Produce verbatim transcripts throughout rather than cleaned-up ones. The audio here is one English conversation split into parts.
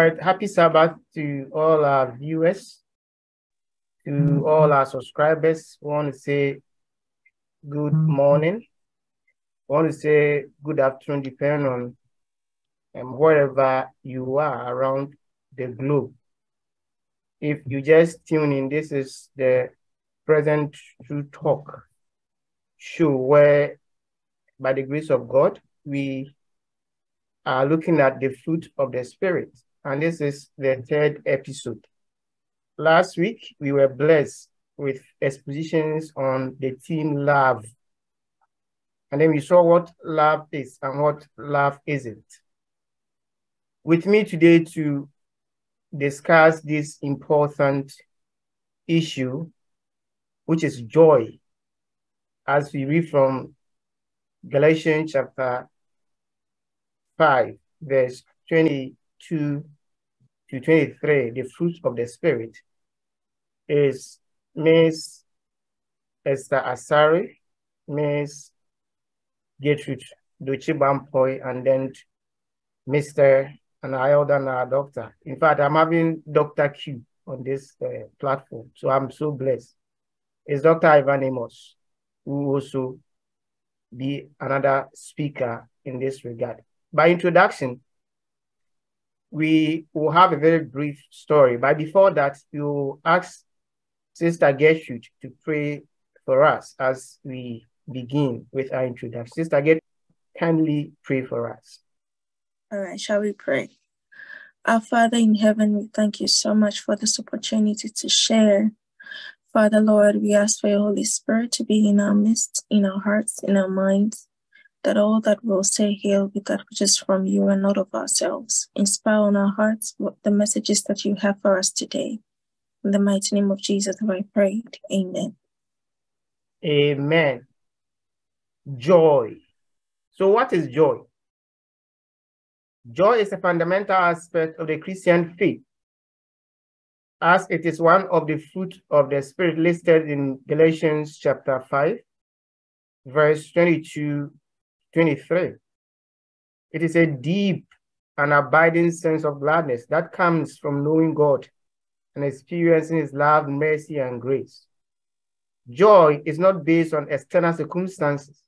right. Happy Sabbath to all our viewers, to all our subscribers. We want to say good morning. We want to say good afternoon, depending on um, wherever you are around the globe. If you just tune in, this is the Present True Talk show where, by the grace of God, we are looking at the fruit of the Spirit. And this is the third episode. Last week, we were blessed with expositions on the theme love. And then we saw what love is and what love isn't. With me today to discuss this important issue, which is joy, as we read from Galatians chapter five, verse twenty-two to twenty-three, the fruit of the Spirit, is Miss Esther Asari, Miss Gertrude Dochibampoy, and then Mister and I and our doctor. In fact, I'm having Doctor Q on this uh, platform, so I'm so blessed. It's Doctor Ivan Amos, who will also be another speaker in this regard. By introduction, we will have a very brief story, but before that, we will ask Sister Gertrude to pray for us as we begin with our introduction. Sister Gertrude, kindly pray for us. All right, shall we pray? Our Father in heaven, we thank you so much for this opportunity to share. Father, Lord, we ask for your Holy Spirit to be in our midst, in our hearts, in our minds, that all that we'll say here will be that which is from you and not of ourselves. Inspire on our hearts what the messages that you have for us today. In the mighty name of Jesus have I prayed. Amen. Amen. Joy. So what is joy? Joy is a fundamental aspect of the Christian faith, as it is one of the fruit of the Spirit listed in Galatians chapter five, verse twenty-two to twenty-three. It is a deep and abiding sense of gladness that comes from knowing God and experiencing his love, mercy, and grace. Joy is not based on external circumstances,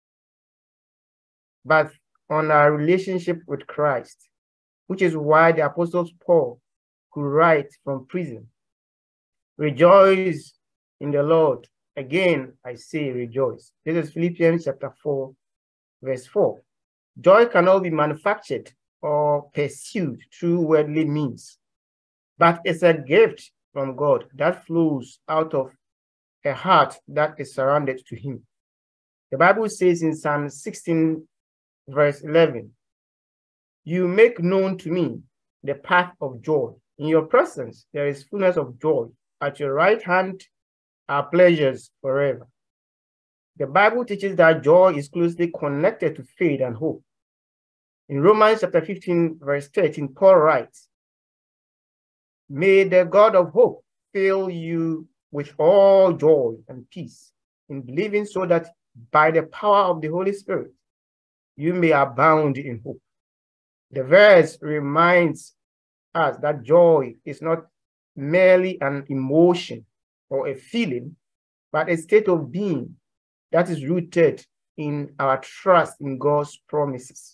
but on our relationship with Christ, which is why the Apostle Paul could write from prison, "Rejoice in the Lord. Again, I say rejoice." This is Philippians chapter four, verse four. Joy cannot be manufactured or pursued through worldly means, but it's a gift from God that flows out of a heart that is surrounded to him. The Bible says in Psalm sixteen, verse eleven, "You make known to me the path of joy. In your presence there is fullness of joy. At your right hand are pleasures forever." The Bible teaches that joy is closely connected to faith and hope. In Romans chapter fifteen, verse thirteen, Paul writes, "May the God of hope fill you with all joy and peace in believing, so that by the power of the Holy Spirit, you may abound in hope." The verse reminds us that joy is not merely an emotion or a feeling, but a state of being that is rooted in our trust in God's promises.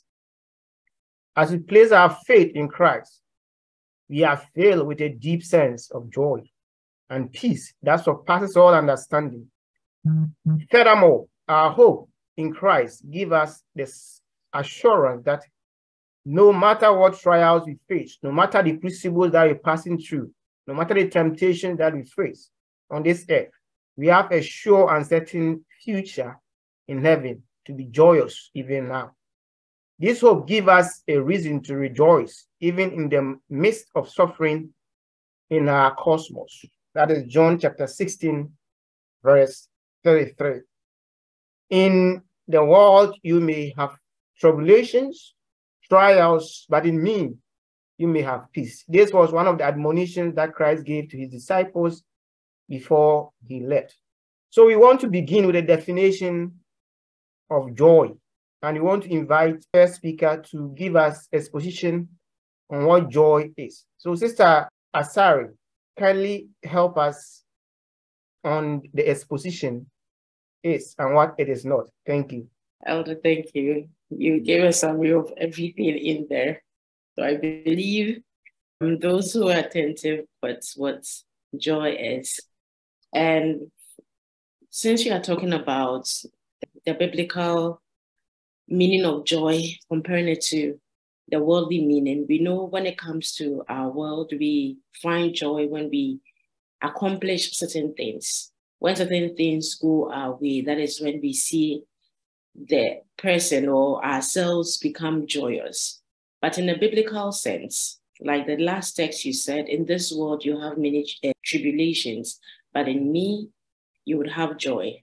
As we place our faith in Christ, we are filled with a deep sense of joy and peace that surpasses all understanding. Mm-hmm. Furthermore, our hope in Christ gives us this assurance that no matter what trials we face, no matter the crucibles that we're passing through, no matter the temptations that we face on this earth, we have a sure and certain future in heaven to be joyous even now. This hope gives us a reason to rejoice even in the midst of suffering in our cosmos. That is John chapter sixteen, verse thirty-three. "In the world you may have tribulations, trials, but in me you may have peace." This was one of the admonitions that Christ gave to his disciples before he left. So we want to begin with a definition of joy, and we want to invite the first speaker to give us exposition on what joy is. So Sister Asari, kindly help us on the exposition is and what it is not. Thank you. Elder, thank you. You gave a summary of everything in there. So I believe um, those who are attentive but what joy is. And since you are talking about the biblical meaning of joy, comparing it to the worldly meaning, we know when it comes to our world, we find joy when we accomplish certain things. When certain things go our way, that is when we see the person or ourselves become joyous. But in a biblical sense, like the last text you said, in this world you have many uh, tribulations, but in me, you would have joy.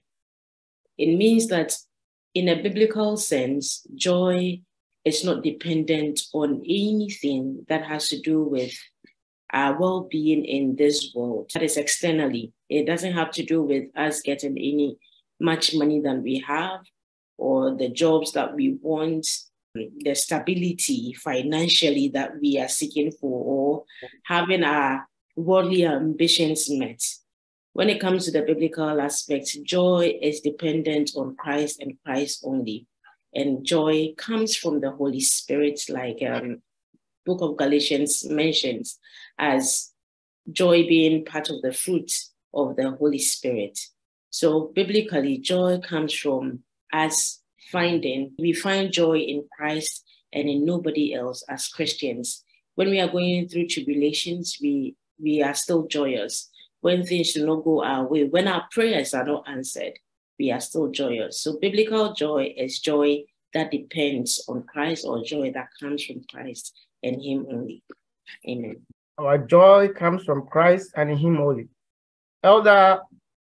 It means that in a biblical sense, joy is not dependent on anything that has to do with our well-being in this world. That is externally. It doesn't have to do with us getting any much money than we have, or the jobs that we want, the stability financially that we are seeking for, or having our worldly ambitions met. When it comes to the biblical aspect, joy is dependent on Christ and Christ only. And joy comes from the Holy Spirit, like um, Book of Galatians mentions, as joy being part of the fruit of the Holy Spirit. So biblically, joy comes from us finding, we find joy in Christ and in nobody else as Christians. When we are going through tribulations, we, we are still joyous. When things do not go our way, when our prayers are not answered, we are still joyous. So biblical joy is joy that depends on Christ, or joy that comes from Christ and Him only. Amen. Our joy comes from Christ and in Him only. Elder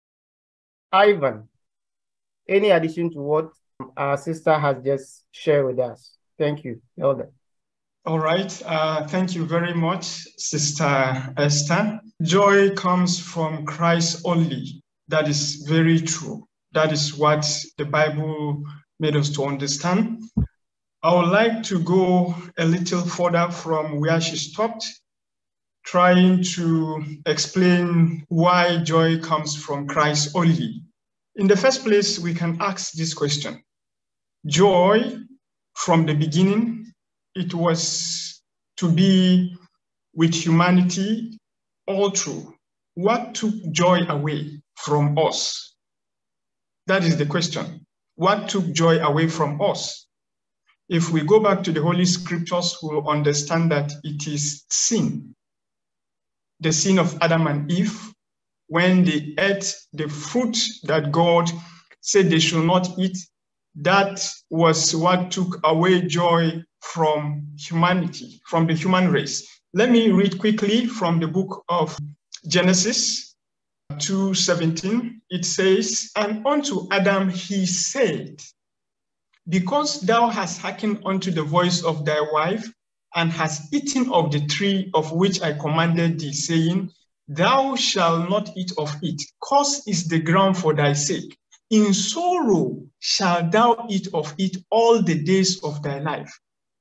Ivan, any addition to what our sister has just shared with us? Thank you, Elder. All right. Uh, thank you very much, Sister Esther. Joy comes from Christ only. That is very true. That is what the Bible made us to understand. I would like to go a little further from where she stopped, trying to explain why joy comes from Christ only. In the first place, we can ask this question. Joy, from the beginning, it was to be with humanity all through. What took joy away from us? That is the question. What took joy away from us? If we go back to the Holy Scriptures, we'll understand that it is sin. The sin of Adam and Eve, when they ate the fruit that God said they should not eat, that was what took away joy from humanity, from the human race. Let me read quickly from the book of Genesis two seventeen. It says, "And unto Adam he said, because thou hast hearkened unto the voice of thy wife, and hast eaten of the tree of which I commanded thee, saying, thou shalt not eat of it. Cursed is the ground for thy sake. In sorrow shalt thou eat of it all the days of thy life."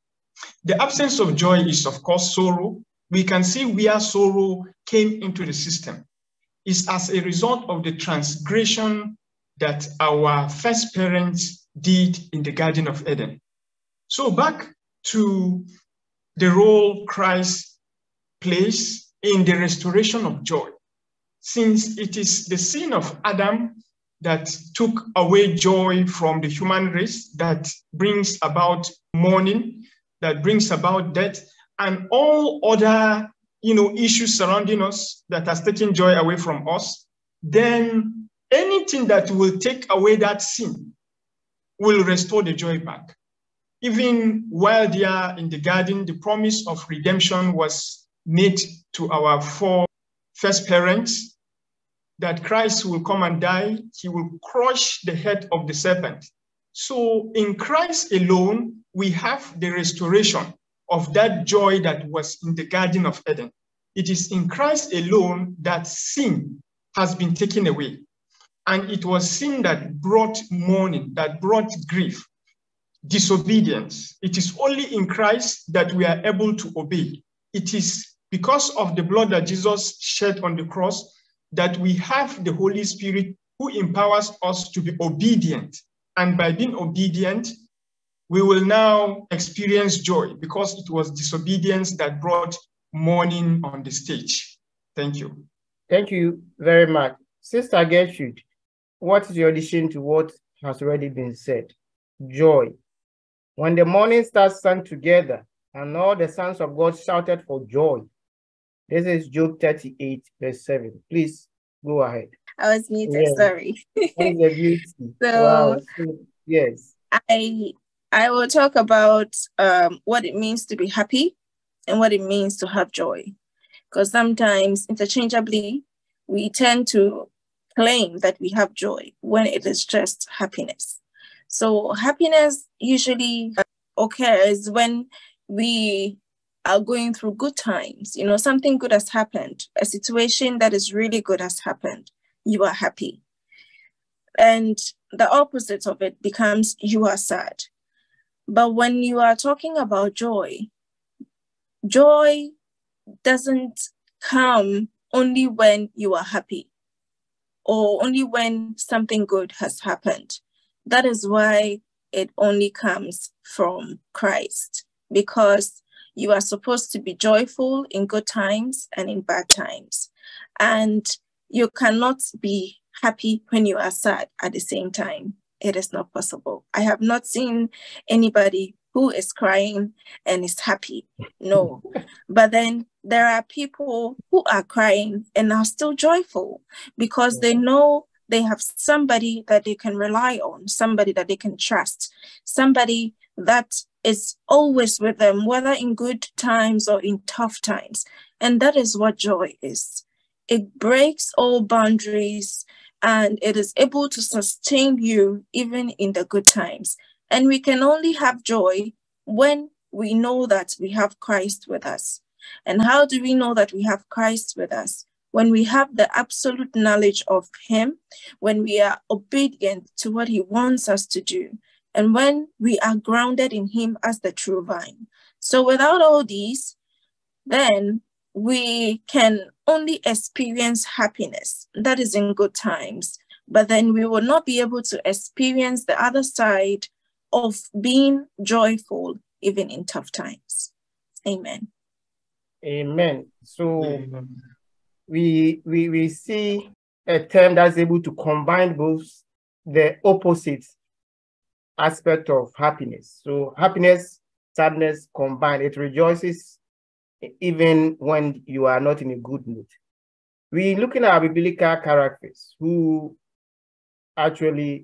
The absence of joy is, of course, sorrow. We can see where sorrow came into the system. It's as a result of the transgression that our first parents did in the Garden of Eden. So back to the role Christ plays in the restoration of joy. Since it is the sin of Adam that took away joy from the human race, that brings about mourning, that brings about death, and all other you know, issues surrounding us that has taken joy away from us, then anything that will take away that sin will restore the joy back. Even while they are in the garden, the promise of redemption was made to our four first parents, that Christ will come and die, he will crush the head of the serpent. So in Christ alone, we have the restoration of that joy that was in the Garden of Eden. It is in Christ alone that sin has been taken away. And it was sin that brought mourning, that brought grief, disobedience. It is only in Christ that we are able to obey. it is because of the blood that Jesus shed on the cross that we have the Holy Spirit who empowers us to be obedient. And by being obedient, we will now experience joy because it was disobedience that brought mourning on the stage. Thank you. Thank you very much. Sister Gertrude, what is your addition to what has already been said? Joy. When the morning stars sang together and all the sons of God shouted for joy. This is Job thirty-eight, verse seven. Please go ahead. I was muted, Yes. sorry. That's the beauty. So, wow. Yes. I I will talk about um, what it means to be happy and what it means to have joy. Because sometimes interchangeably, we tend to claim that we have joy when it is just happiness. So happiness usually occurs when we are going through good times. You know, something good has happened, a situation that is really good has happened. You are happy. And the opposite of it becomes you are sad. But when you are talking about joy, joy doesn't come only when you are happy or only when something good has happened. That is why it only comes from Christ, because you are supposed to be joyful in good times and in bad times. And you cannot be happy when you are sad at the same time. It is not possible. I have not seen anybody who is crying and is happy. No. But then there are people who are crying and are still joyful because they know they have somebody that they can rely on, somebody that they can trust, somebody that is always with them, whether in good times or in tough times. And that is what joy is. It breaks all boundaries and it is able to sustain you even in the good times. And we can only have joy when we know that we have Christ with us. And how do we know that we have Christ with us? When we have the absolute knowledge of him, when we are obedient to what he wants us to do, and when we are grounded in him as the true vine. So without all these, then we can only experience happiness. That is in good times, but then we will not be able to experience the other side of being joyful even in tough times. Amen. Amen. So we, we, we see a term that's able to combine both the opposite aspect of happiness. So happiness, sadness combined, it rejoices even when you are not in a good mood. We're looking at biblical characters who actually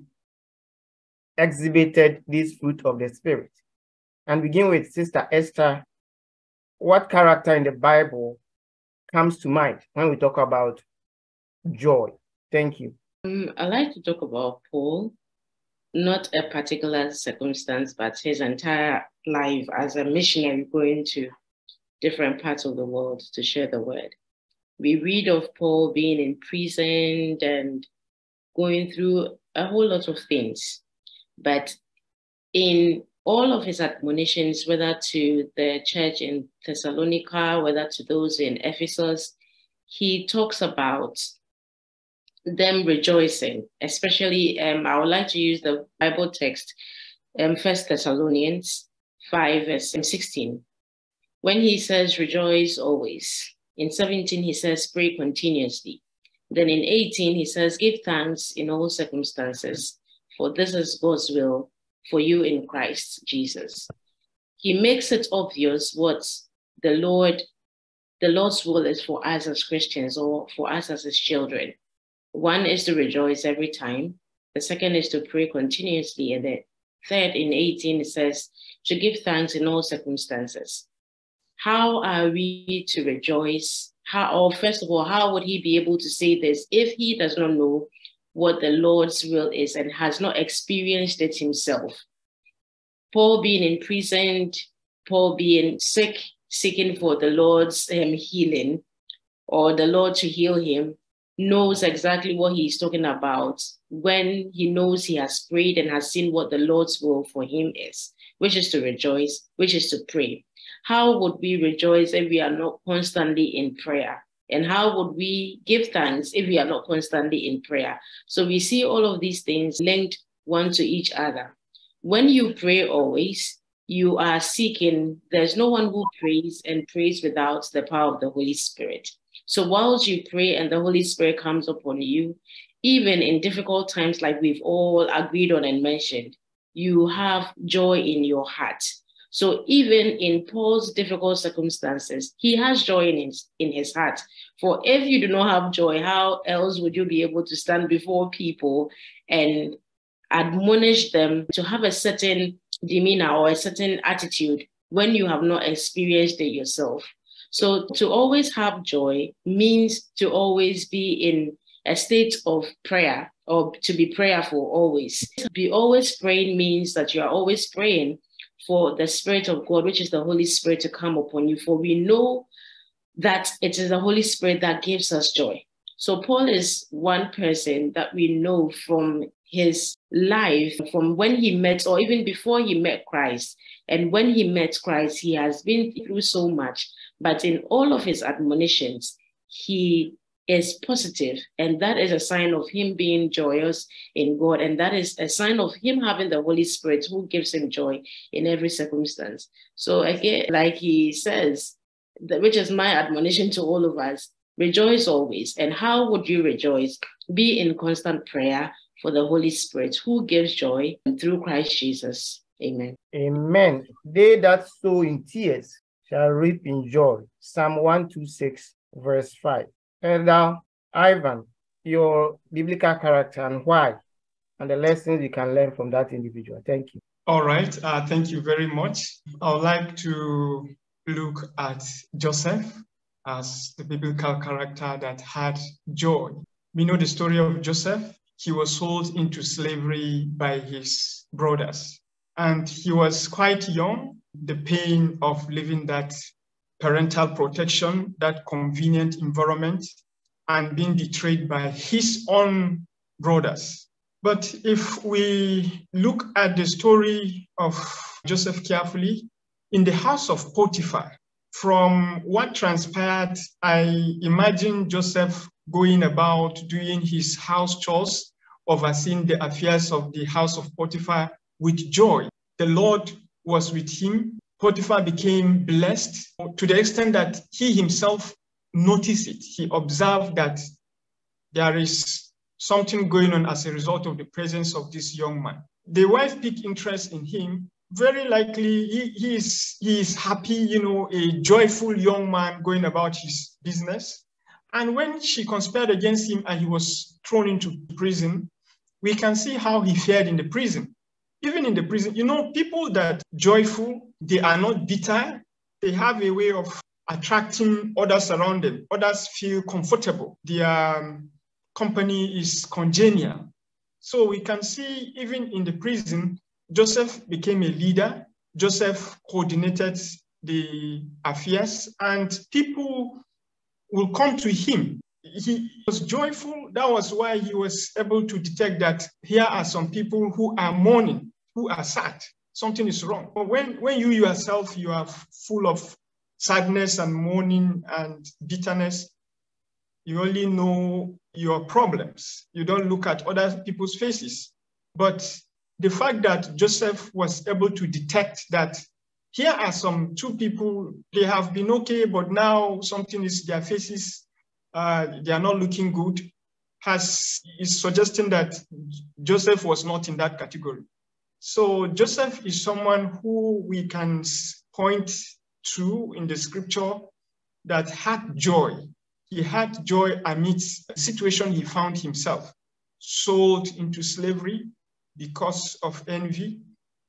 exhibited this fruit of the Spirit. And begin with Sister Esther. What character in the Bible comes to mind when we talk about joy? Thank you. Um, I like to talk about Paul, not a particular circumstance, but his entire life as a missionary going to different parts of the world to share the word. We read of Paul being imprisoned and going through a whole lot of things. But in all of his admonitions, whether to the church in Thessalonica, whether to those in Ephesus, he talks about them rejoicing. Especially, um, I would like to use the Bible text, um, First Thessalonians five, verse sixteen. When he says, rejoice always. In seventeen, he says, pray continuously. Then in eighteen, he says, give thanks in all circumstances, for this is God's will for you in Christ Jesus. He makes it obvious what the Lord, the Lord's will is for us as Christians or for us as his children. One is to rejoice every time. The second is to pray continuously. And the third, in eighteen, it says to give thanks in all circumstances. How are we to rejoice? How, or first of all, how would he be able to say this if he does not know what the Lord's will is and has not experienced it himself? Paul being imprisoned, Paul being sick, seeking for the Lord's um, healing or the Lord to heal him, knows exactly what he's talking about when he knows he has prayed and has seen what the Lord's will for him is, which is to rejoice, which is to pray. how would we rejoice if we are not constantly in prayer? And how would we give thanks if we are not constantly in prayer? So we see all of these things linked one to each other. When you pray always, you are seeking, there's no one who prays and prays without the power of the Holy Spirit. So whilst you pray and the Holy Spirit comes upon you, even in difficult times like we've all agreed on and mentioned, you have joy in your heart. So even in Paul's difficult circumstances, he has joy in his, in his heart. For if you do not have joy, how else would you be able to stand before people and admonish them to have a certain demeanor or a certain attitude when you have not experienced it yourself? So to always have joy means to always be in a state of prayer, or to be prayerful always. To be always praying means that you are always praying for the Spirit of God, which is the Holy Spirit, to come upon you. For we know that it is the Holy Spirit that gives us joy. So Paul is one person that we know from his life, from when he met, or even before he met Christ. And when he met Christ, he has been through so much. But in all of his admonitions, he is positive, and that is a sign of him being joyous in God, and that is a sign of him having the Holy Spirit who gives him joy in every circumstance. So again, like he says, which is my admonition to all of us, rejoice always. And how would you rejoice? Be in constant prayer for the Holy Spirit who gives joy through Christ Jesus. Amen. Amen. They that sow in tears shall reap in joy. Psalm one twenty-six, verse five. Elder Ivan, your biblical character and why, and the lessons you can learn from that individual. Thank you. All right. Uh, thank you very much. I would like to look at Joseph as the biblical character that had joy. We know the story of Joseph. He was sold into slavery by his brothers, and he was quite young. The pain of living that parental protection, that convenient environment, and being betrayed by his own brothers. But if we look at the story of Joseph carefully, in the house of Potiphar, from what transpired, I imagine Joseph going about doing his house chores, overseeing the affairs of the house of Potiphar with joy. The Lord was with him. Potiphar became blessed to the extent that he himself noticed it. He observed that there is something going on as a result of the presence of this young man. The wife picked interest in him. Very likely he, he, is, he is happy, you know, a joyful young man going about his business. And when she conspired against him and he was thrown into prison, we can see how he fared in the prison. Even in the prison, you know, people that joyful, they are not bitter. They have a way of attracting others around them. Others feel comfortable. Their um, company is congenial. So we can see even in the prison, Joseph became a leader. Joseph coordinated the affairs, and people will come to him. He was joyful. That was why he was able to detect that here are some people who are mourning, who are sad. Something is wrong. But when, when you yourself, you are full of sadness and mourning and bitterness, you only know your problems. You don't look at other people's faces. But the fact that Joseph was able to detect that here are some two people, they have been okay, but now something is their faces, uh, they are not looking good, has is suggesting that Joseph was not in that category. So Joseph is someone who we can point to in the scripture that had joy. He had joy amidst the situation he found himself, sold into slavery because of envy,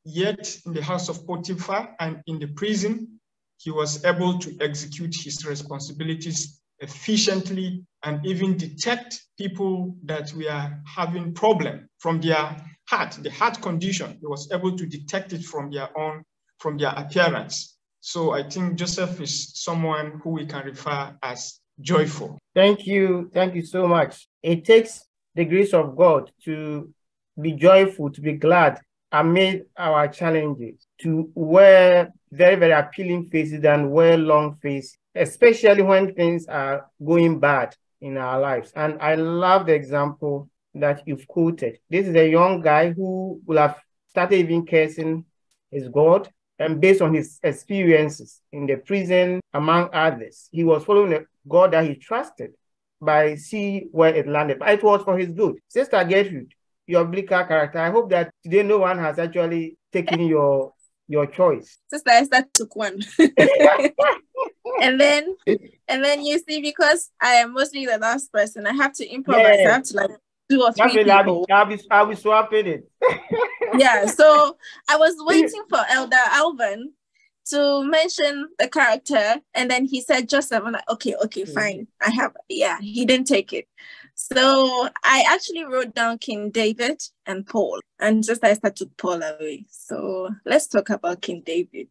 yet in the house of Potiphar and in the prison, he was able to execute his responsibilities efficiently and even detect people that were having problem from their heart, the heart condition. He was able to detect it from their own, from their appearance. So I think Joseph is someone who we can refer as joyful. Thank you. Thank you so much. It takes the grace of God to be joyful, to be glad amid our challenges to wear very, very appealing faces than wear long faces, especially when things are going bad in our lives. And I love the example that you've quoted. This is a young guy who will have started even cursing his God, and based on his experiences in the prison, among others, he was following a God that he trusted by see where it landed. But it was for his good. Sister Gertrude, your biblical character, I hope that today no one has actually taken your your choice. Sister Esther took one. and then and then you see, because I am mostly the last person, I have to improvise. Yeah. I have to like two or three Definitely, people. I'll be, I'll be, I'll be swapping it. Yeah, so I was waiting for Elder Alvin to mention the character, and then he said Joseph. I'm like, okay, okay, fine. I have, yeah, he didn't take it. So I actually wrote down King David and Paul, and just I started Paul away. So let's talk about King David.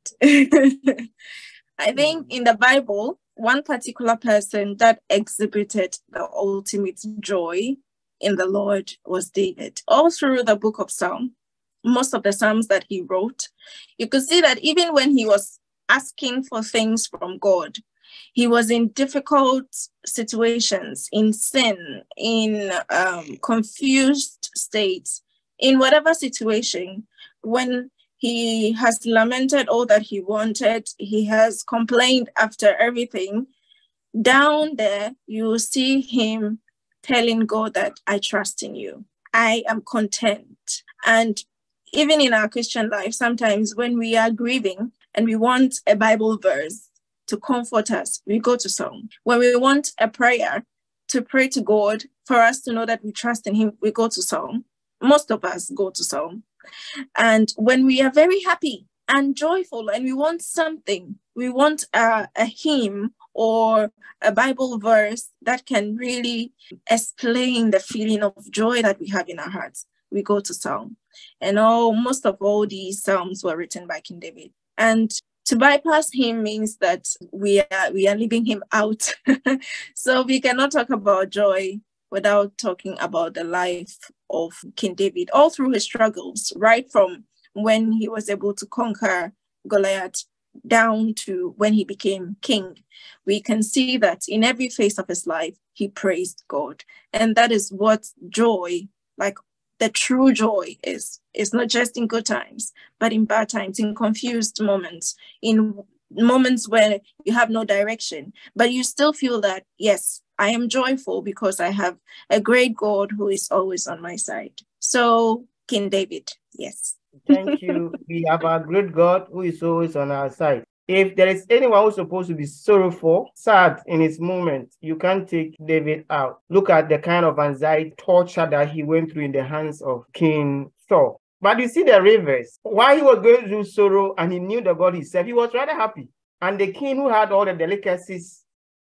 I think in the Bible, one particular person that exhibited the ultimate joy in the Lord was David. All through the book of Psalms, most of the Psalms that he wrote, you could see that even when he was asking for things from God, he was in difficult situations, in sin, in um, confused states, in whatever situation. When he has lamented all that he wanted, he has complained after everything, down there, you see him telling God that I trust in you. I am content. And even in our Christian life, sometimes when we are grieving and we want a Bible verse to comfort us, we go to Psalm. When we want a prayer to pray to God for us to know that we trust in him, we go to Psalm. Most of us go to Psalm. And when we are very happy and joyful and we want something, we want a, a hymn or a Bible verse that can really explain the feeling of joy that we have in our hearts, we go to Psalm. And all most of all these Psalms were written by King David. And to bypass him means that we are we are leaving him out. So we cannot talk about joy without talking about the life of King David, all through his struggles, right from when he was able to conquer Goliath down to when he became king. We can see that in every phase of his life, he praised God. And that is what joy, like the true joy is. It's not just in good times, but in bad times, in confused moments, in moments where you have no direction, but you still feel that, yes, I am joyful because I have a great God who is always on my side. So, King David, yes. Thank you. We have our great God who is always on our side. If there is anyone who's supposed to be sorrowful, sad in his moment, you can't take David out. Look at the kind of anxiety, torture that he went through in the hands of King Saul. But you see the reverse. While he was going through sorrow and he knew the God he served, he was rather happy. And the king who had all the delicacies,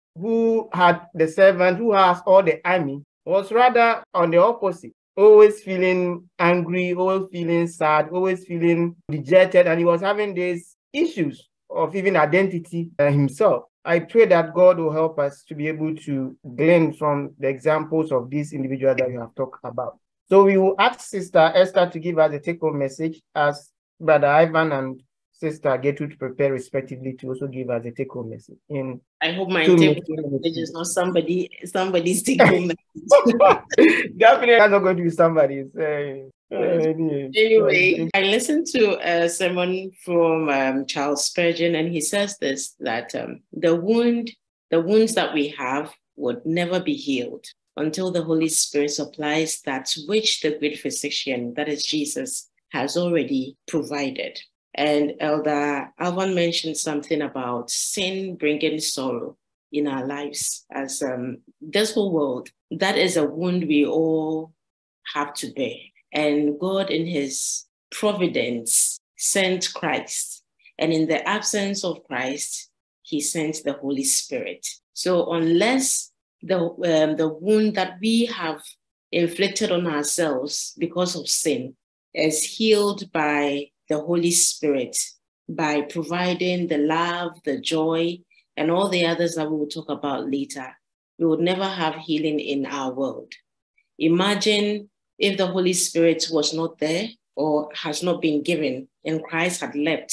who had the servant, who has all the army, was rather on the opposite. Always feeling angry, always feeling sad, always feeling dejected. And he was having these issues of even identity uh, himself. I pray that God will help us to be able to glean from the examples of these individuals that we have talked about. So we will ask Sister Esther to give us a take-home message, as Brother Ivan and Sister Gertrude to prepare respectively to also give us a take-home message. In I hope my two take-home minutes, message is not somebody, somebody's take-home message. Definitely that's not going to be somebody's. Uh, anyway, Anyway, I listened to a sermon from um, Charles Spurgeon, and he says this, that um, the wound, the wounds that we have would never be healed until the Holy Spirit supplies that which the great physician, that is Jesus, has already provided. And Elder Alvan mentioned something about sin bringing sorrow in our lives as um, this whole world. That is a wound we all have to bear. And God, in his providence, sent Christ. And in the absence of Christ, he sent the Holy Spirit. So unless the, um, the wound that we have inflicted on ourselves because of sin is healed by the Holy Spirit, by providing the love, the joy, and all the others that we will talk about later, we would never have healing in our world. Imagine if the Holy Spirit was not there or has not been given, and Christ had left,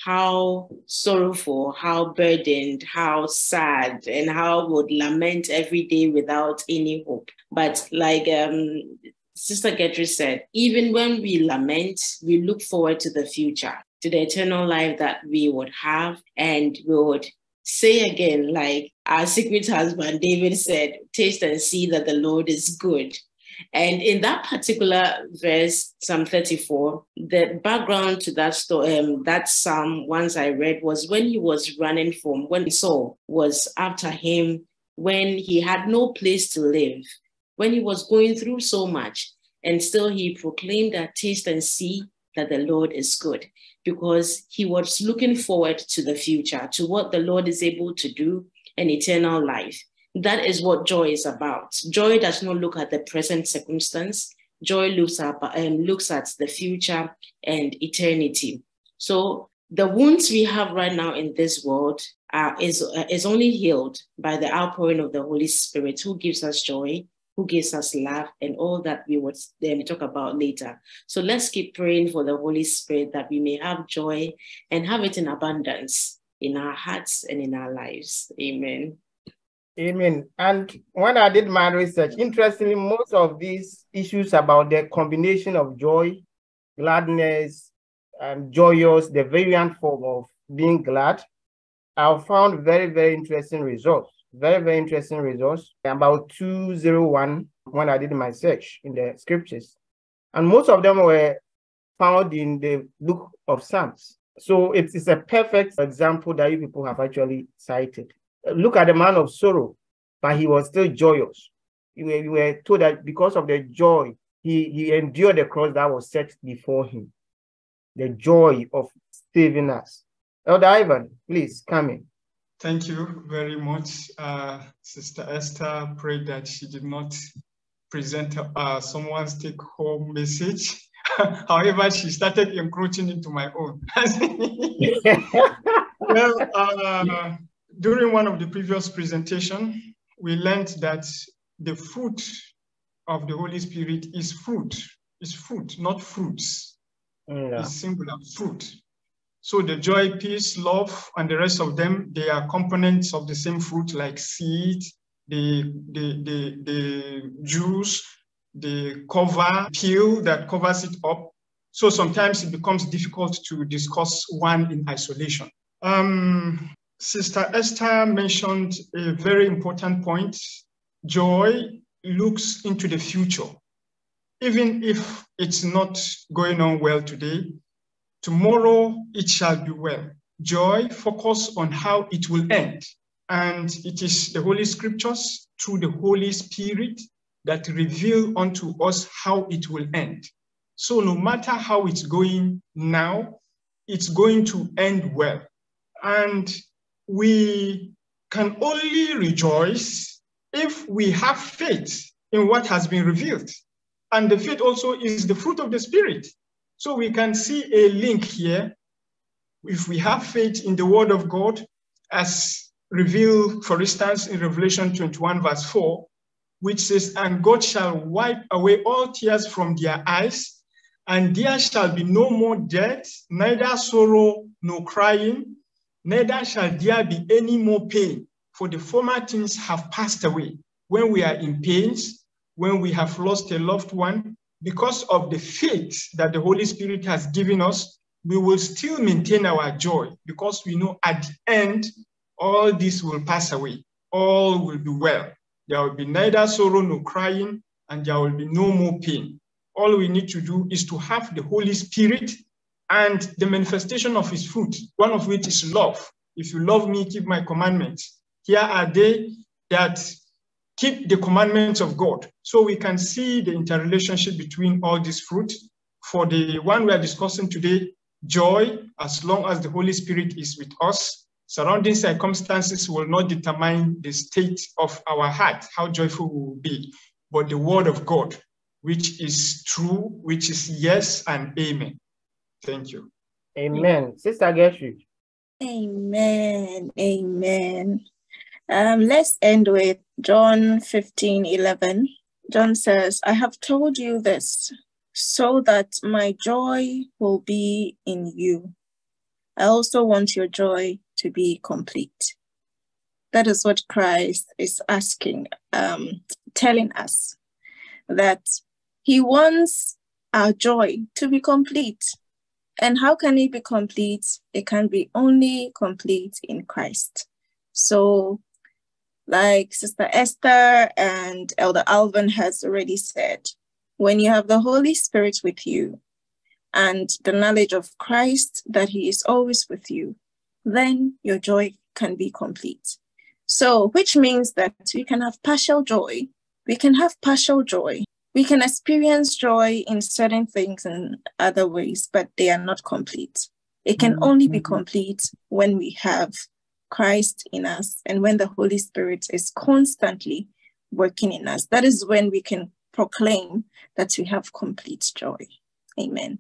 how sorrowful, how burdened, how sad, and how would lament every day without any hope. But like um, Sister Gertrude said, even when we lament, we look forward to the future, to the eternal life that we would have, and we would say again, like our secret husband David said, taste and see that the Lord is good. And in that particular verse, Psalm thirty-four, the background to that story, um, that psalm, once I read, was when he was running from, when Saul was after him, when he had no place to live, when he was going through so much, and still he proclaimed that taste and see that the Lord is good, because he was looking forward to the future, to what the Lord is able to do, an eternal life. That is what joy is about. Joy does not look at the present circumstance. Joy looks at, um, looks at the future and eternity. So the wounds we have right now in this world are, is, uh, is only healed by the outpouring of the Holy Spirit, who gives us joy, who gives us love, and all that we would um, talk about later. So let's keep praying for the Holy Spirit that we may have joy and have it in abundance in our hearts and in our lives. Amen. Amen. And when I did my research, interestingly, most of these issues about the combination of joy, gladness, and joyous, the variant form of being glad, I found very, very interesting results. Very, very interesting results. About two oh one when I did my search in the scriptures. And most of them were found in the book of Psalms. So it is a perfect example that you people have actually cited. Look at the man of sorrow, but he was still joyous. You were, you were told that because of the joy, he, he endured the cross that was set before him. The joy of saving us. Elder Ivan, please come in. Thank you very much. Uh, Sister Esther prayed that she did not present uh, someone's take-home message. However, she started encroaching into my own. Well, uh, during one of the previous presentations, we learned that the fruit of the Holy Spirit is fruit. It's fruit, not fruits. Yeah. It's singular, fruit. So the joy, peace, love, and the rest of them, they are components of the same fruit, like seed, the, the, the, the juice, the cover, peel that covers it up. So sometimes it becomes difficult to discuss one in isolation. Um, Sister Esther mentioned a very important point. Joy looks into the future. Even if it's not going on well today, tomorrow it shall be well. Joy focuses on how it will end. And it is the Holy Scriptures through the Holy Spirit that reveal unto us how it will end. So no matter how it's going now, it's going to end well. And we can only rejoice if we have faith in what has been revealed. And the faith also is the fruit of the Spirit. So we can see a link here. If we have faith in the word of God, as revealed, for instance, in Revelation twenty-one, verse four, which says, "And God shall wipe away all tears from their eyes, and there shall be no more death, neither sorrow nor crying, neither shall there be any more pain, for the former things have passed away." When we are in pains, when we have lost a loved one, because of the faith that the Holy Spirit has given us, we will still maintain our joy, because we know at the end, all this will pass away. All will be well. There will be neither sorrow nor crying, and there will be no more pain. All we need to do is to have the Holy Spirit and the manifestation of his fruit, one of which is love. If you love me, keep my commandments. Here are they that keep the commandments of God. So we can see the interrelationship between all these fruits. For the one we are discussing today, joy, as long as the Holy Spirit is with us, surrounding circumstances will not determine the state of our heart, how joyful we will be, but the word of God, which is true, which is yes and amen. Thank you. Amen. Sister Gertrude. Amen. Amen. Um, let's end with John fifteen eleven. John says, "I have told you this so that my joy will be in you. I also want your joy to be complete. That is what Christ is asking, um, telling us, that he wants our joy to be complete. And how can it be complete? It can be only complete in Christ. So, like Sister Esther and Elder Alvin has already said, when you have the Holy Spirit with you and the knowledge of Christ, that he is always with you, then your joy can be complete. So, which means that we can have partial joy. We can have partial joy. We can experience joy in certain things and other ways, but they are not complete. It can only be complete when we have Christ in us and when the Holy Spirit is constantly working in us. That is when we can proclaim that we have complete joy. Amen.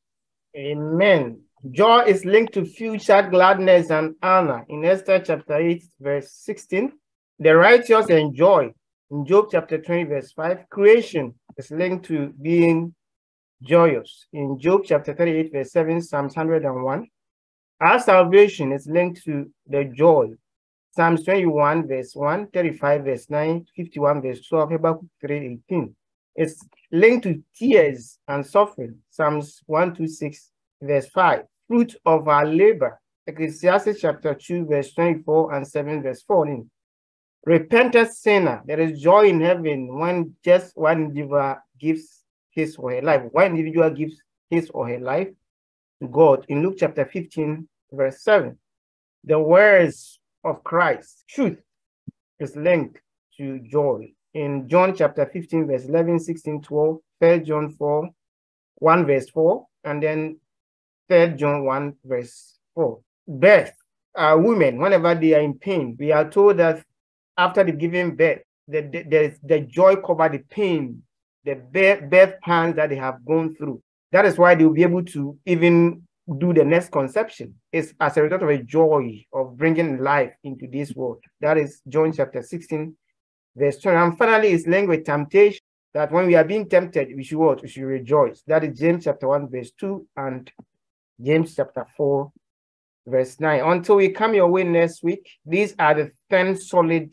Amen. Joy is linked to future gladness and honor. In Esther chapter eight, verse sixteen, the righteous enjoy. In Job chapter twenty, verse five, creation is linked to being joyous. In Job chapter thirty-eight, verse seven, Psalms one hundred one, our salvation is linked to the joy. Psalms twenty-one, verse one, thirty-five, verse nine, fifty-one, verse twelve, Habakkuk three, eighteen. It's linked to tears and suffering. Psalms one twenty-six, verse five, fruit of our labor. Ecclesiastes chapter two, verse twenty-four and seven, verse fourteen. Repentant sinner, there is joy in heaven when just one individual gives his or her life. One individual gives his or her life to God. In Luke chapter fifteen, verse seven, the words of Christ, truth, is linked to joy. In John chapter fifteen, verse eleven, sixteen, twelve, Third John four, one, verse four, and then Third John one, verse four. Birth, uh, women, whenever they are in pain, we are told that after the giving birth, the, the, the, the joy cover the pain, the birth, birth pangs that they have gone through. That is why they will be able to even do the next conception. It's as a result of a joy of bringing life into this world. That is John chapter sixteen, verse twenty. And finally, it's linked with temptation, that when we are being tempted, we should what? We should rejoice. That is James chapter one, verse two, and James chapter four, verse nine. Until we come your way next week, these are the ten solid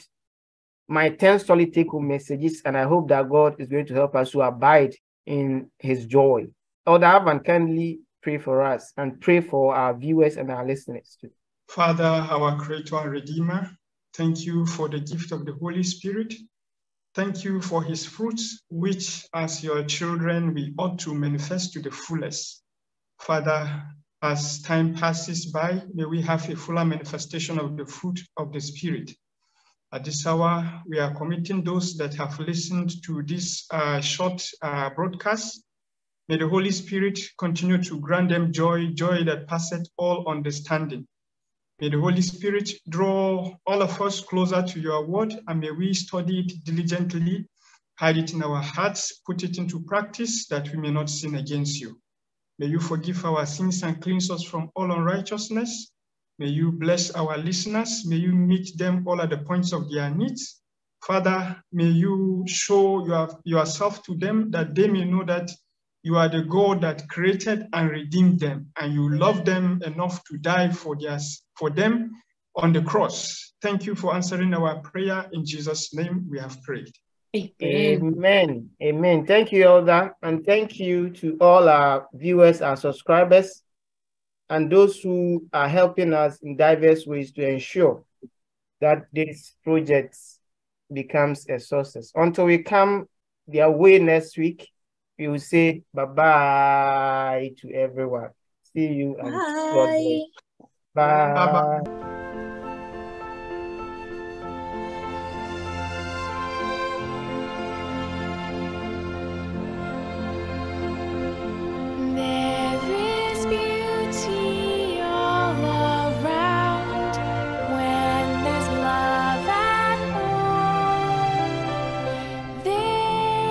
my ten solid take-home messages, and I hope that God is going to help us to abide in his joy. Elder Alvin, kindly pray for us and pray for our viewers and our listeners too. Father, our Creator and Redeemer, thank you for the gift of the Holy Spirit. Thank you for his fruits, which as your children, we ought to manifest to the fullest. Father, as time passes by, may we have a fuller manifestation of the fruit of the Spirit. At this hour, we are committing those that have listened to this uh, short uh, broadcast. May the Holy Spirit continue to grant them joy, joy that passeth all understanding. May the Holy Spirit draw all of us closer to your word, and may we study it diligently, hide it in our hearts, put it into practice, that we may not sin against you. May you forgive our sins and cleanse us from all unrighteousness. May you bless our listeners. May you meet them all at the points of their needs. Father, may you show your, yourself to them, that they may know that you are the God that created and redeemed them, and you love them enough to die for, their, for them on the cross. Thank you for answering our prayer. In Jesus' name we have prayed. Amen. Amen. Amen. Thank you, Elder, and thank you to all our viewers, our subscribers, and those who are helping us in diverse ways to ensure that this project becomes a success. Until we come their way next week, we will say bye-bye to everyone. See you and God bless. Bye. Bye. Bye-bye.